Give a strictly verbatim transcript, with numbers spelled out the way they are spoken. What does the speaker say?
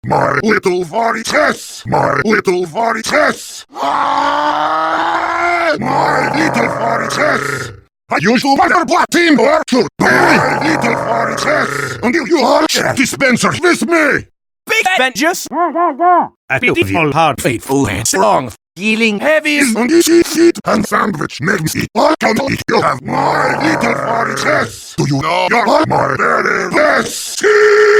My little Varitas! My little Varitas! Ah, my little Varitas! I usually wonder black team or should my little Varitas until you are dispensers with me! Big Avengers! A beautiful heart, faithful and strong, healing heavy Is on this seat and sandwich makes me I can eat you have my little Varitas! Do you know you're my very best?